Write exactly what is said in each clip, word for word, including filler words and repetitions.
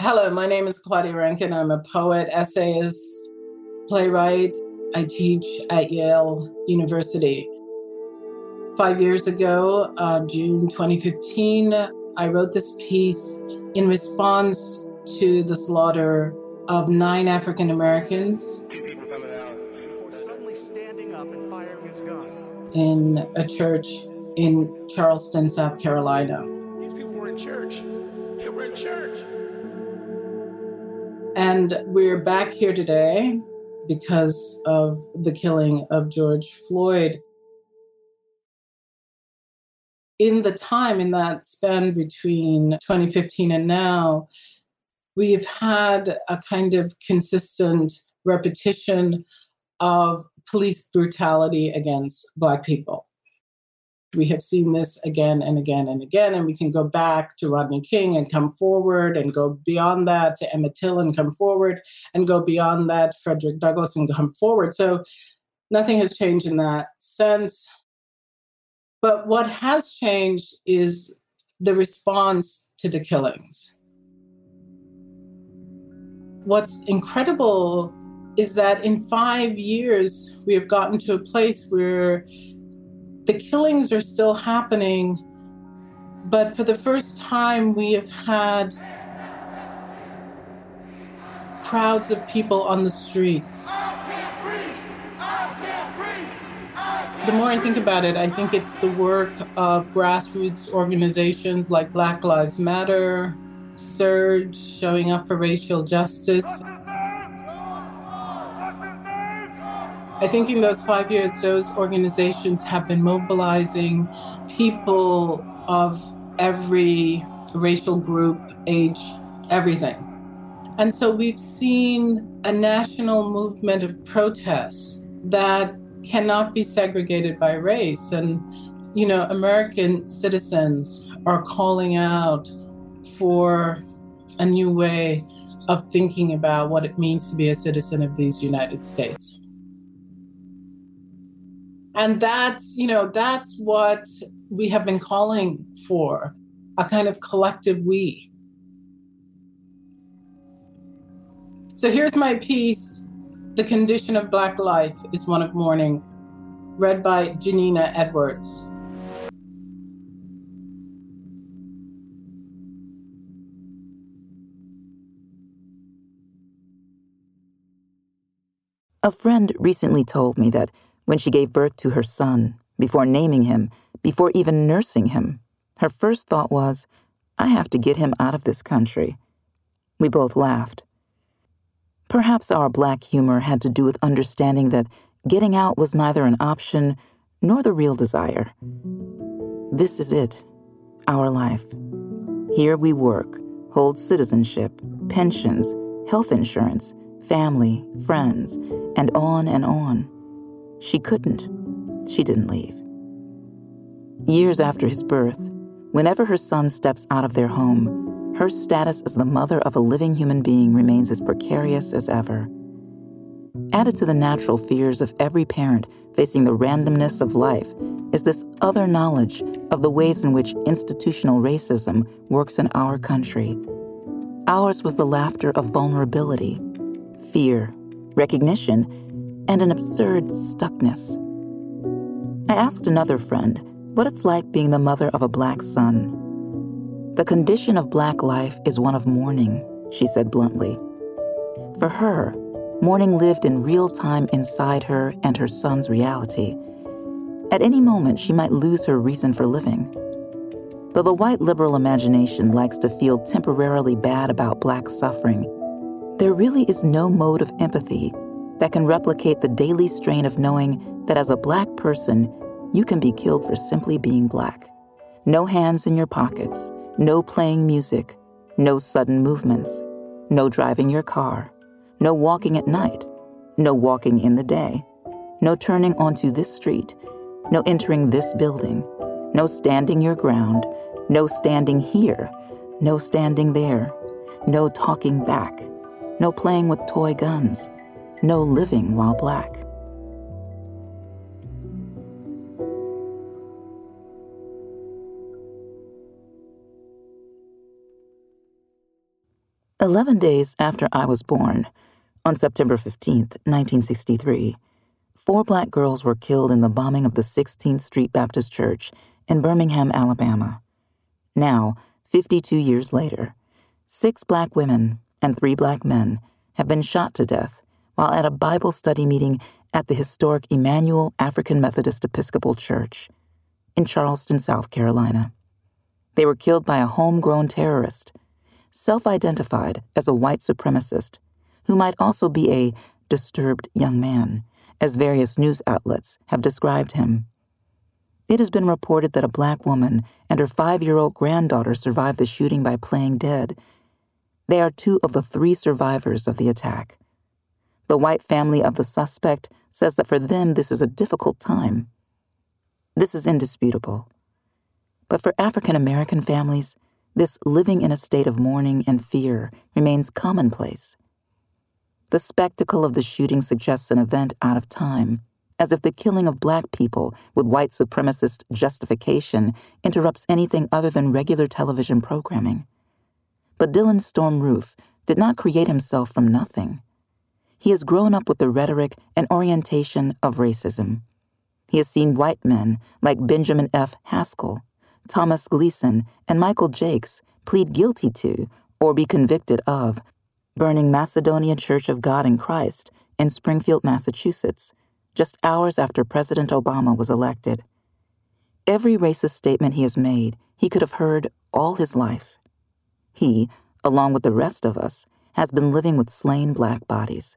Hello, my name is Claudia Rankin. I'm a poet, essayist, playwright. I teach at Yale University. Five years ago, uh, June twenty fifteen, I wrote this piece in response to the slaughter of nine African Americans before suddenly standing up and firing his gun in a church in Charleston, South Carolina. These people were in church. They were in church. And we're back here today because of the killing of George Floyd. In the time, in that span between twenty fifteen and now, we've had a kind of consistent repetition of police brutality against Black people. We have seen this again and again and again, and we can go back to Rodney King and come forward and go beyond that to Emmett Till and come forward and go beyond that, Frederick Douglass, and come forward. So nothing has changed in that sense. But what has changed is the response to the killings. What's incredible is that in five years, we have gotten to a place where the killings are still happening, but for the first time, we have had crowds of people on the streets. The more I think about it, I think it's the work of grassroots organizations like Black Lives Matter, Surge, showing up for racial justice. I think in those five years, those organizations have been mobilizing people of every racial group, age, everything. And so we've seen a national movement of protests that cannot be segregated by race. And, you know, American citizens are calling out for a new way of thinking about what it means to be a citizen of these United States. And that's, you know, that's what we have been calling for, a kind of collective we. So here's my piece, The Condition of Black Life is One of Mourning, read by Janina Edwards. A friend recently told me that when she gave birth to her son, before naming him, before even nursing him, her first thought was, I have to get him out of this country. We both laughed. Perhaps our Black humor had to do with understanding that getting out was neither an option nor the real desire. This is it, our life. Here we work, hold citizenship, pensions, health insurance, family, friends, and on and on. She couldn't. She didn't leave. Years after his birth, whenever her son steps out of their home, her status as the mother of a living human being remains as precarious as ever. Added to the natural fears of every parent facing the randomness of life is this other knowledge of the ways in which institutional racism works in our country. Ours was the laughter of vulnerability, fear, recognition, and an absurd stuckness. I asked another friend what it's like being the mother of a Black son. The condition of Black life is one of mourning, she said bluntly. For her, mourning lived in real time inside her and her son's reality. At any moment, she might lose her reason for living. Though the white liberal imagination likes to feel temporarily bad about Black suffering, there really is no mode of empathy that can replicate the daily strain of knowing that as a Black person, you can be killed for simply being Black. No hands in your pockets, no playing music, no sudden movements, no driving your car, no walking at night, no walking in the day, no turning onto this street, no entering this building, no standing your ground, no standing here, no standing there, no talking back, no playing with toy guns, no living while Black. Eleven days after I was born, on September fifteenth, nineteen sixty-three, four black girls were killed in the bombing of the sixteenth Street Baptist Church in Birmingham, Alabama. Now, fifty-two years later, six black women and three black men have been shot to death while at a Bible study meeting at the historic Emmanuel African Methodist Episcopal Church in Charleston, South Carolina. They were killed by a homegrown terrorist, self-identified as a white supremacist, who might also be a disturbed young man, as various news outlets have described him. It has been reported that a black woman and her five-year-old granddaughter survived the shooting by playing dead. They are two of the three survivors of the attack. The white family of the suspect says that for them this is a difficult time. This is indisputable. But for African American families, this living in a state of mourning and fear remains commonplace. The spectacle of the shooting suggests an event out of time, as if the killing of black people with white supremacist justification interrupts anything other than regular television programming. But Dylann Storm Roof did not create himself from nothing. He has grown up with the rhetoric and orientation of racism. He has seen white men like Benjamin F. Haskell, Thomas Gleason, and Michael Jakes plead guilty to or be convicted of burning Macedonia Church of God in Christ in Springfield, Massachusetts, just hours after President Obama was elected. Every racist statement he has made, he could have heard all his life. He, along with the rest of us, has been living with slain black bodies.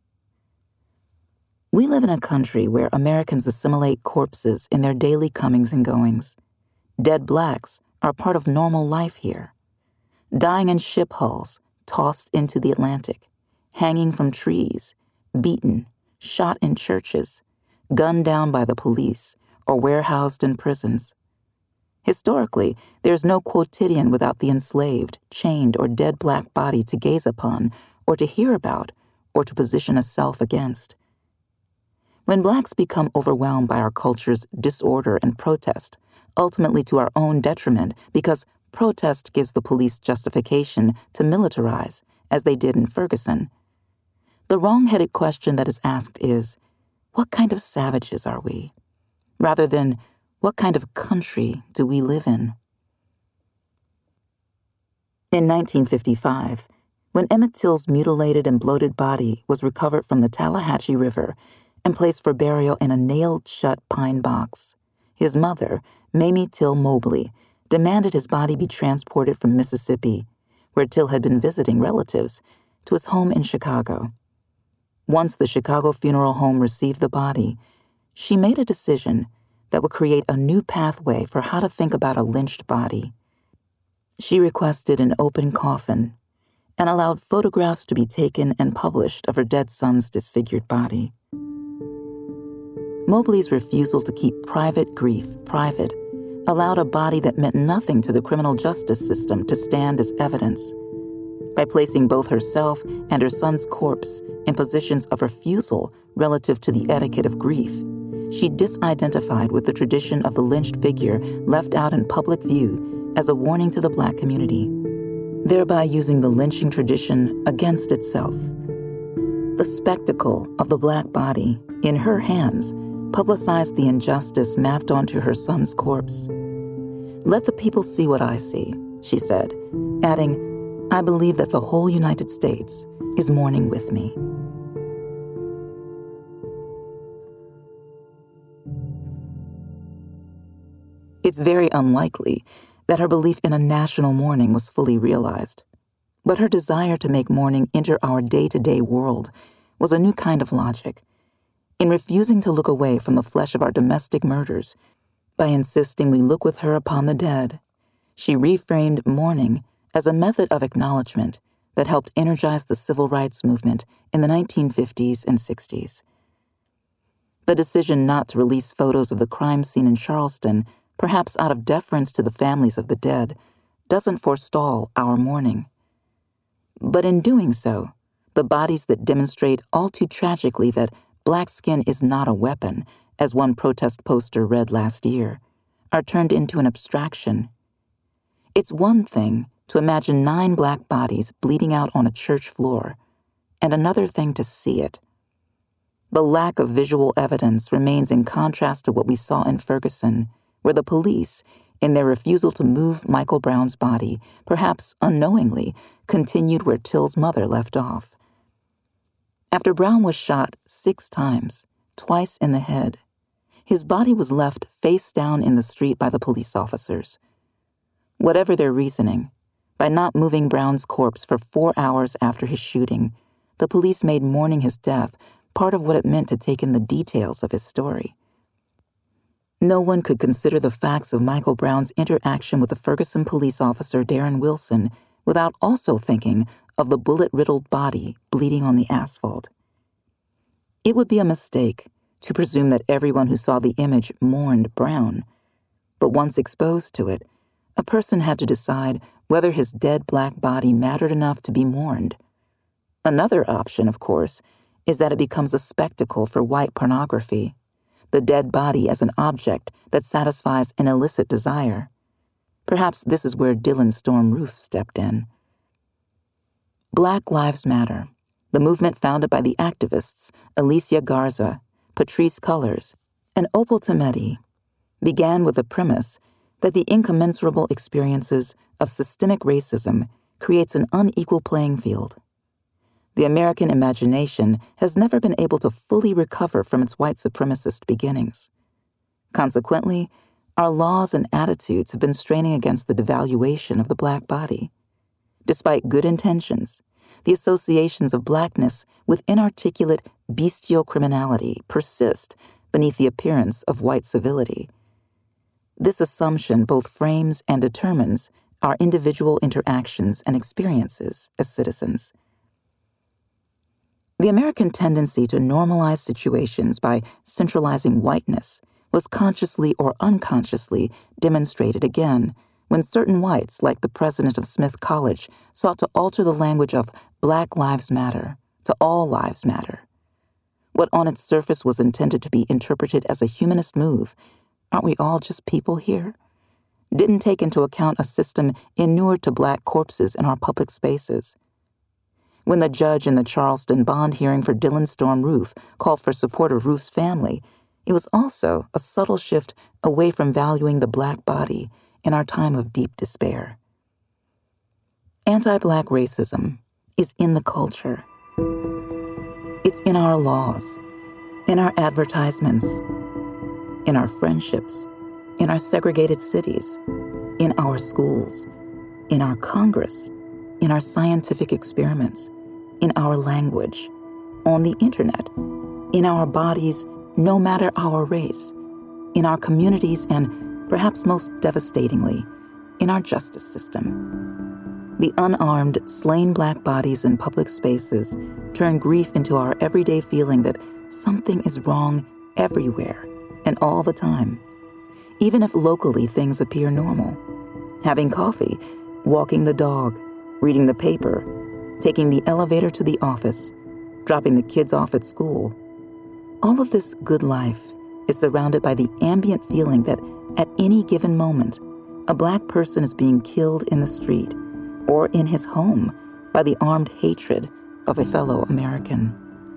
We live in a country where Americans assimilate corpses in their daily comings and goings. Dead blacks are part of normal life here. Dying in ship hulls, tossed into the Atlantic, hanging from trees, beaten, shot in churches, gunned down by the police, or warehoused in prisons. Historically, there is no quotidian without the enslaved, chained, or dead black body to gaze upon, or to hear about, or to position a self against. When blacks become overwhelmed by our culture's disorder and protest, ultimately to our own detriment because protest gives the police justification to militarize, as they did in Ferguson, the wrong-headed question that is asked is, what kind of savages are we? Rather than, what kind of country do we live in? In nineteen fifty-five, when Emmett Till's mutilated and bloated body was recovered from the Tallahatchie River and placed for burial in a nailed-shut pine box, his mother, Mamie Till Mobley, demanded his body be transported from Mississippi, where Till had been visiting relatives, to his home in Chicago. Once the Chicago Funeral Home received the body, she made a decision that would create a new pathway for how to think about a lynched body. She requested an open coffin and allowed photographs to be taken and published of her dead son's disfigured body. Mobley's refusal to keep private grief private allowed a body that meant nothing to the criminal justice system to stand as evidence. By placing both herself and her son's corpse in positions of refusal relative to the etiquette of grief, she disidentified with the tradition of the lynched figure left out in public view as a warning to the black community, thereby using the lynching tradition against itself. The spectacle of the black body, in her hands, publicized the injustice mapped onto her son's corpse. "Let the people see what I see," she said, adding, "I believe that the whole United States is mourning with me." It's very unlikely that her belief in a national mourning was fully realized, but her desire to make mourning enter our day-to-day world was a new kind of logic. In refusing to look away from the flesh of our domestic murders, by insisting we look with her upon the dead, she reframed mourning as a method of acknowledgement that helped energize the civil rights movement in the nineteen fifties and sixties. The decision not to release photos of the crime scene in Charleston, perhaps out of deference to the families of the dead, doesn't forestall our mourning. But in doing so, the bodies that demonstrate all too tragically that black skin is not a weapon, as one protest poster read last year, are turned into an abstraction. It's one thing to imagine nine black bodies bleeding out on a church floor, and another thing to see it. The lack of visual evidence remains in contrast to what we saw in Ferguson, where the police, in their refusal to move Michael Brown's body, perhaps unknowingly, continued where Till's mother left off. After Brown was shot six times, twice in the head, his body was left face down in the street by the police officers. Whatever their reasoning, by not moving Brown's corpse for four hours after his shooting, the police made mourning his death part of what it meant to take in the details of his story. No one could consider the facts of Michael Brown's interaction with the Ferguson police officer Darren Wilson without also thinking of the bullet-riddled body bleeding on the asphalt. It would be a mistake to presume that everyone who saw the image mourned Brown, but once exposed to it, a person had to decide whether his dead black body mattered enough to be mourned. Another option, of course, is that it becomes a spectacle for white pornography, the dead body as an object that satisfies an illicit desire. Perhaps this is where Dylan Storm Roof stepped in. Black Lives Matter, the movement founded by the activists Alicia Garza, Patrisse Cullors, and Opal Tometi, began with the premise that the incommensurable experiences of systemic racism creates an unequal playing field. The American imagination has never been able to fully recover from its white supremacist beginnings. Consequently, our laws and attitudes have been straining against the devaluation of the black body. Despite good intentions, the associations of blackness with inarticulate bestial criminality persist beneath the appearance of white civility. This assumption both frames and determines our individual interactions and experiences as citizens. The American tendency to normalize situations by centralizing whiteness was consciously or unconsciously demonstrated again when certain whites, like the president of Smith College, sought to alter the language of Black Lives Matter to All Lives Matter. What on its surface was intended to be interpreted as a humanist move, aren't we all just people here, didn't take into account a system inured to black corpses in our public spaces. When the judge in the Charleston bond hearing for Dylan Storm Roof called for support of Roof's family, it was also a subtle shift away from valuing the black body in our time of deep despair. Anti-black racism is in the culture. It's in our laws, in our advertisements, in our friendships, in our segregated cities, in our schools, in our Congress, in our scientific experiments, in our language, on the internet, in our bodies, no matter our race, in our communities, and perhaps most devastatingly, in our justice system. The unarmed, slain black bodies in public spaces turn grief into our everyday feeling that something is wrong everywhere and all the time, even if locally things appear normal. Having coffee, walking the dog, reading the paper, taking the elevator to the office, dropping the kids off at school. All of this good life is surrounded by the ambient feeling that at any given moment, a black person is being killed in the street or in his home by the armed hatred of a fellow American.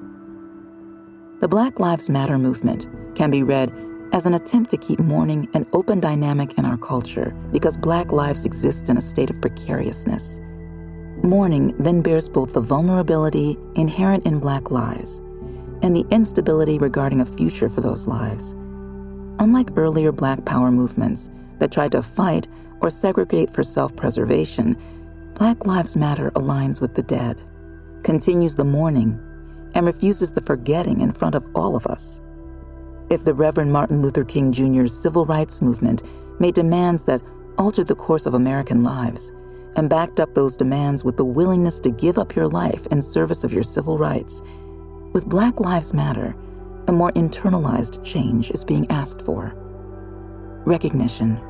The Black Lives Matter movement can be read as an attempt to keep mourning an open dynamic in our culture because black lives exist in a state of precariousness. Mourning then bears both the vulnerability inherent in black lives and the instability regarding a future for those lives. Unlike earlier black power movements that tried to fight or segregate for self-preservation, Black Lives Matter aligns with the dead, continues the mourning, and refuses the forgetting in front of all of us. If the Reverend Martin Luther King Junior's civil rights movement made demands that altered the course of American lives, and backed up those demands with the willingness to give up your life in service of your civil rights, with Black Lives Matter, a more internalized change is being asked for. Recognition.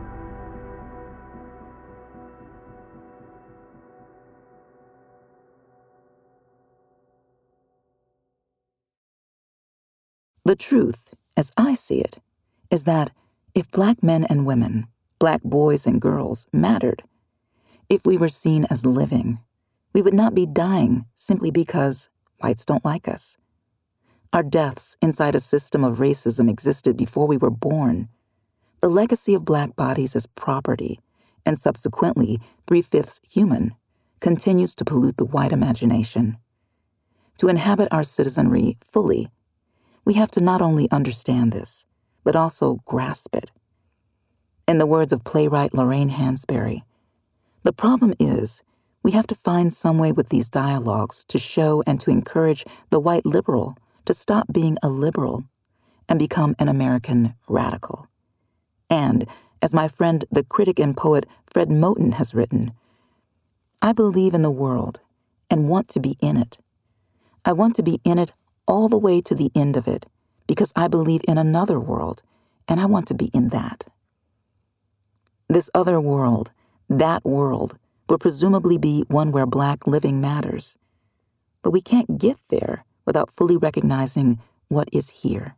The truth, as I see it, is that if black men and women, black boys and girls mattered, If we were seen as living, we would not be dying simply because whites don't like us. Our deaths inside a system of racism existed before we were born. The legacy of Black bodies as property, and subsequently three-fifths human, continues to pollute the white imagination. To inhabit our citizenry fully, we have to not only understand this, but also grasp it. In the words of playwright Lorraine Hansberry, the problem is we have to find some way with these dialogues to show and to encourage the white liberal to stop being a liberal and become an American radical. And, as my friend, the critic and poet Fred Moten has written, I believe in the world and want to be in it. I want to be in it all the way to the end of it because I believe in another world and I want to be in that. This other world, that world, will presumably be one where Black living matters. But we can't get there without fully recognizing what is here.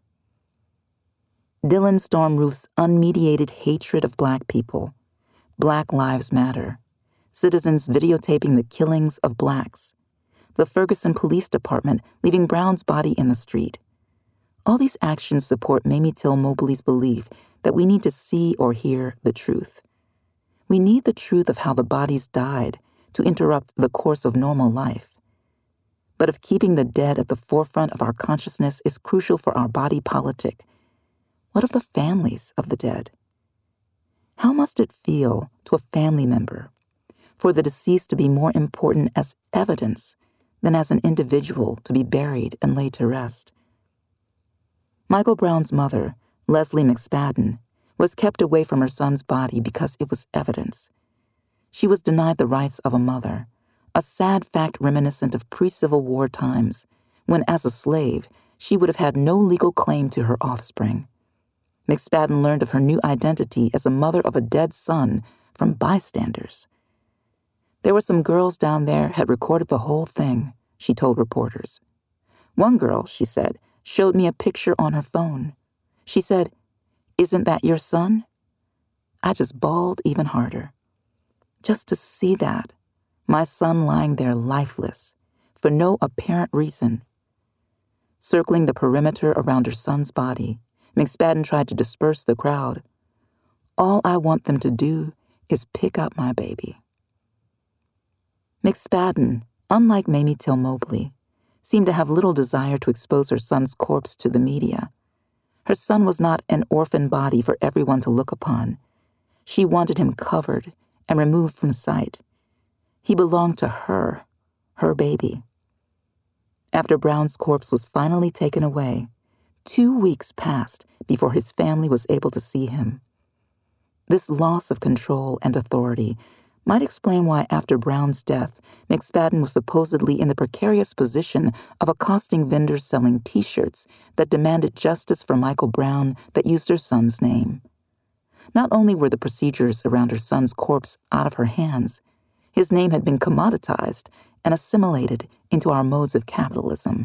Dylan Stormroof's unmediated hatred of Black people, Black Lives Matter, citizens videotaping the killings of Blacks, the Ferguson Police Department leaving Brown's body in the street. All these actions support Mamie Till Mobley's belief that we need to see or hear the truth. We need the truth of how the bodies died to interrupt the course of normal life. But if keeping the dead at the forefront of our consciousness is crucial for our body politic, what of the families of the dead? How must it feel to a family member for the deceased to be more important as evidence than as an individual to be buried and laid to rest? Michael Brown's mother, Leslie McSpadden, was kept away from her son's body because it was evidence. She was denied the rights of a mother, a sad fact reminiscent of pre-Civil War times, when as a slave, she would have had no legal claim to her offspring. McSpadden learned of her new identity as a mother of a dead son from bystanders. There were some girls down there had recorded the whole thing, she told reporters. One girl, she said, showed me a picture on her phone. She said, "Isn't that your son?" I just bawled even harder. Just to see that, my son lying there lifeless, for no apparent reason. Circling the perimeter around her son's body, McSpadden tried to disperse the crowd. All I want them to do is pick up my baby. McSpadden, unlike Mamie Till Mobley, seemed to have little desire to expose her son's corpse to the media. Her son was not an orphan body for everyone to look upon. She wanted him covered and removed from sight. He belonged to her, her baby. After Brown's corpse was finally taken away, two weeks passed before his family was able to see him. This loss of control and authority might explain why after Brown's death, McSpadden was supposedly in the precarious position of accosting vendors selling T-shirts that demanded justice for Michael Brown that used her son's name. Not only were the procedures around her son's corpse out of her hands, his name had been commoditized and assimilated into our modes of capitalism.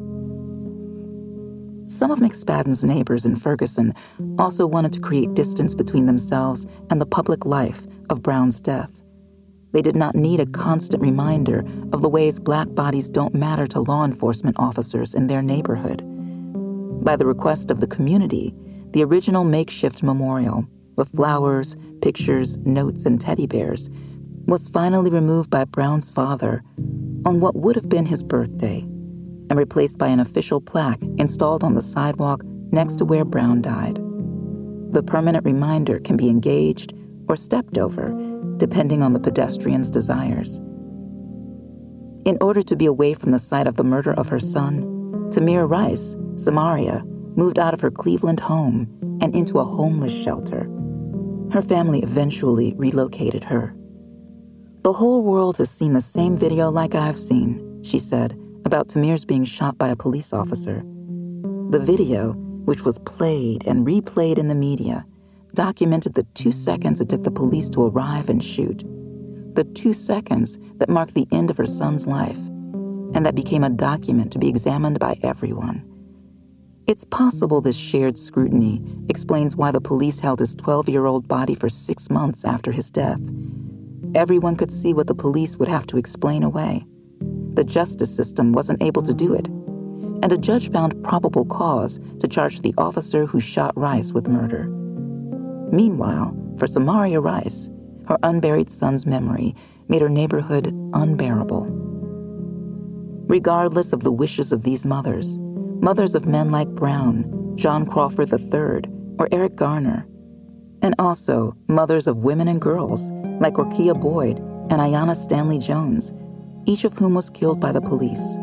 Some of McSpadden's neighbors in Ferguson also wanted to create distance between themselves and the public life of Brown's death. They did not need a constant reminder of the ways Black bodies don't matter to law enforcement officers in their neighborhood. By the request of the community, the original makeshift memorial, with flowers, pictures, notes, and teddy bears, was finally removed by Brown's father on what would have been his birthday and replaced by an official plaque installed on the sidewalk next to where Brown died. The permanent reminder can be engaged or stepped over, depending on the pedestrian's desires. In order to be away from the site of the murder of her son, Tamir Rice, Samaria, moved out of her Cleveland home and into a homeless shelter. Her family eventually relocated her. The whole world has seen the same video like I've seen, she said, about Tamir's being shot by a police officer. The video, which was played and replayed in the media, documented the two seconds it took the police to arrive and shoot, the two seconds that marked the end of her son's life, and that became a document to be examined by everyone. It's possible this shared scrutiny explains why the police held his twelve-year-old body for six months after his death, Everyone could see what the police would have to explain away. The justice system wasn't able to do it, and a judge found probable cause to charge the officer who shot Rice with murder. Meanwhile, for Samaria Rice, her unburied son's memory made her neighborhood unbearable. Regardless of the wishes of these mothers, mothers of men like Brown, John Crawford the third, or Eric Garner, and also mothers of women and girls like Rokia Boyd and Ayanna Stanley Jones, each of whom was killed by the police.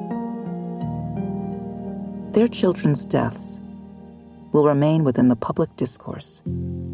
Their children's deaths will remain within the public discourse.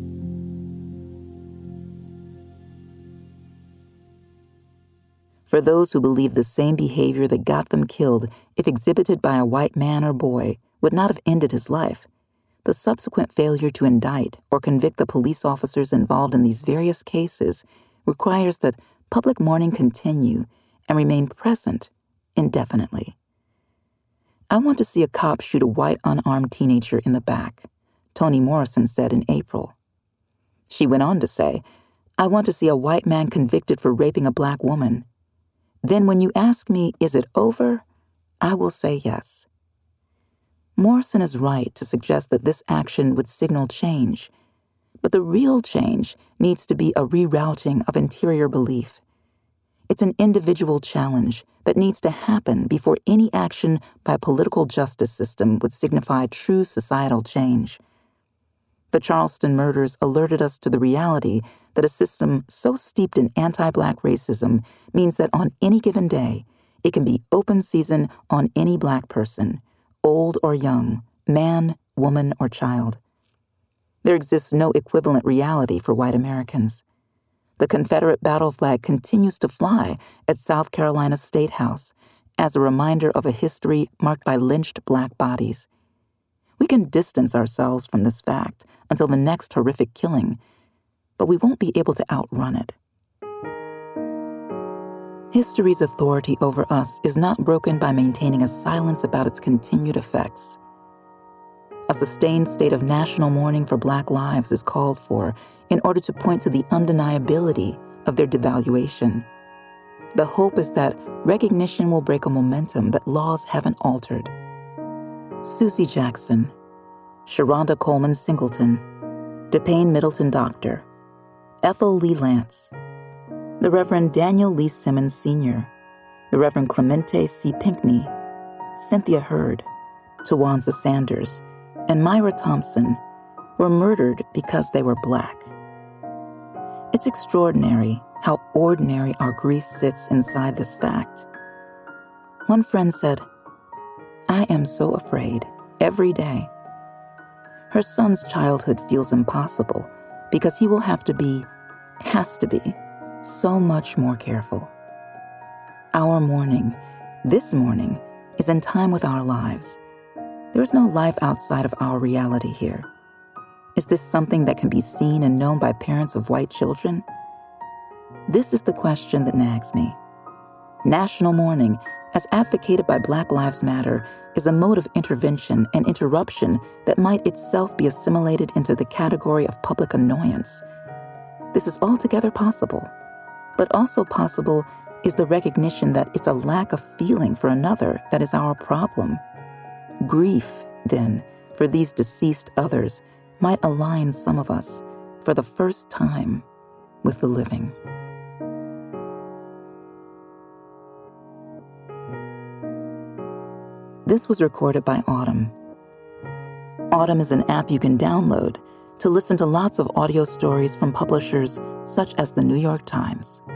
For those who believe the same behavior that got them killed, if exhibited by a white man or boy, would not have ended his life, the subsequent failure to indict or convict the police officers involved in these various cases requires that public mourning continue and remain present indefinitely. I want to see a cop shoot a white unarmed teenager in the back, Toni Morrison said in April. She went on to say, I want to see a white man convicted for raping a black woman. Then when you ask me, is it over? I will say yes. Morrison is right to suggest that this action would signal change, but the real change needs to be a rerouting of interior belief. It's an individual challenge that needs to happen before any action by a political justice system would signify true societal change. The Charleston murders alerted us to the reality that a system so steeped in anti-black racism means that on any given day, it can be open season on any black person, old or young, man, woman, or child. There exists no equivalent reality for white Americans. The Confederate battle flag continues to fly at South Carolina State House as a reminder of a history marked by lynched black bodies. We can distance ourselves from this fact until the next horrific killing, but we won't be able to outrun it. History's authority over us is not broken by maintaining a silence about its continued effects. A sustained state of national mourning for Black lives is called for in order to point to the undeniability of their devaluation. The hope is that recognition will break a momentum that laws haven't altered. Susie Jackson, Sharonda Coleman Singleton, DePayne Middleton Doctor, Ethel Lee Lance, the Reverend Daniel Lee Simmons Senior, the Reverend Clemente C. Pinckney, Cynthia Hurd, Tawanza Sanders, and Myra Thompson were murdered because they were Black. It's extraordinary how ordinary our grief sits inside this fact. One friend said, I am so afraid every day. Her son's childhood feels impossible because he will have to be, has to be, so much more careful. Our mourning, this mourning, is in time with our lives. There is no life outside of our reality here. Is this something that can be seen and known by parents of white children? This is the question that nags me. National mourning, as advocated by Black Lives Matter, is a mode of intervention and interruption that might itself be assimilated into the category of public annoyance. This is altogether possible, but also possible is the recognition that it's a lack of feeling for another that is our problem. Grief, then, for these deceased others might align some of us, for the first time, with the living. This was recorded by Autumn. Autumn is an app you can download to listen to lots of audio stories from publishers such as the New York Times.